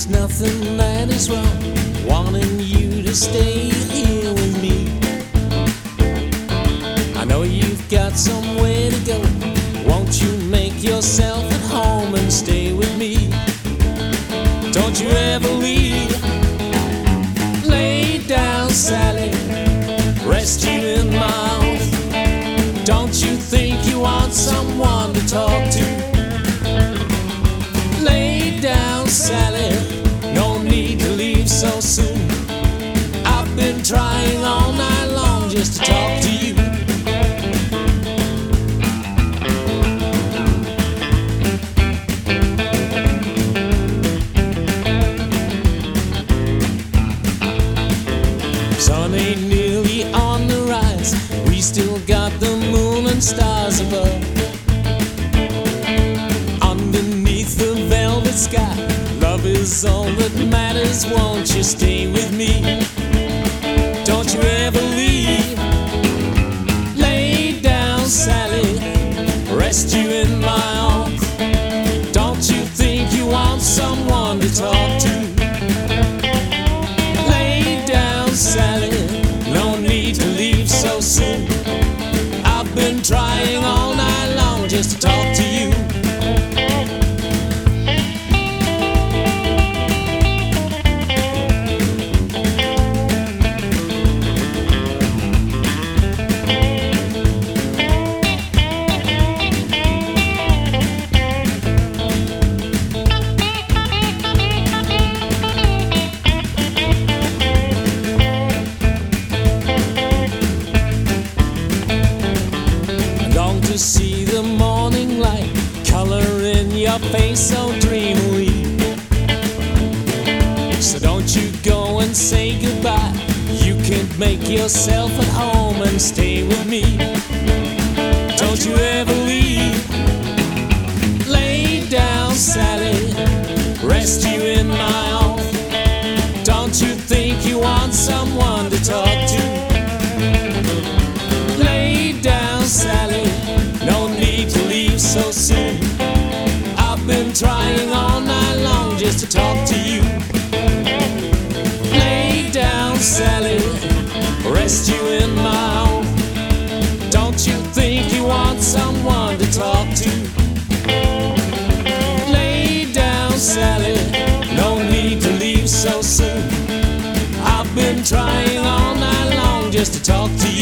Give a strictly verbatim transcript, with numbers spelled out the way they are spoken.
There's nothing that is wrong wanting you to stay here with me. I know you've got somewhere to go. Won't you make yourself at home and stay with me? Don't you ever leave. Lay down, Sally, rest you in my arms. Don't you think you want someone to talk to? Lay down, Sally, no need to leave so soon. I've been trying all night long just to talk to you. Sun ain't nearly on the rise. We still got the moon and stars above. Underneath the velvet sky, love is all that matters. Won't you stay with me? Don't you ever leave. Lay down, Sally, rest you in my arms. Don't you think you want someone to talk to? Lay down, Sally, no need to leave so soon. I've been trying all night long just to talk to you. To see the morning light color in your face so dreamily. So don't you go and say goodbye. You can make yourself at home and stay with me. Don't you ever leave. Lay down, Sally, rest you in my arms. Don't you think you want someone to talk to? Lay down, Sally, no need to leave so soon. I've been trying all night long just to talk to you. Lay down, Sally, rest you in my arms. Don't you think you want someone to talk to? Lay down, Sally, no need to leave so soon. I've been trying all night long just to talk to you.